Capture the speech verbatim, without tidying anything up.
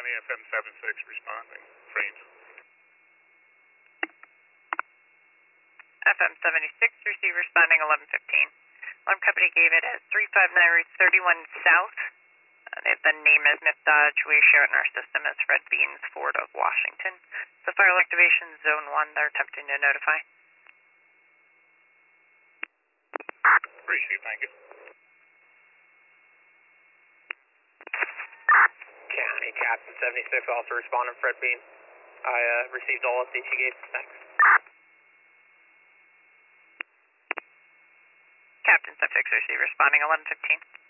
County, F M seventy-six responding. Frames. F M seventy-six, receive responding eleven fifteen. Alarm company gave it as three five nine Route thirty-one South. Uh, they have the name as Myth Dodge. We share it in our system as Fred Beans, Ford of Washington. So fire activation zone one, they're attempting to notify. Appreciate it, thank you. County Captain seventy-six, also responding, Fred Bean. I uh, received all updates you gave. Thanks. Captain seventy-six, receive responding eleven fifteen.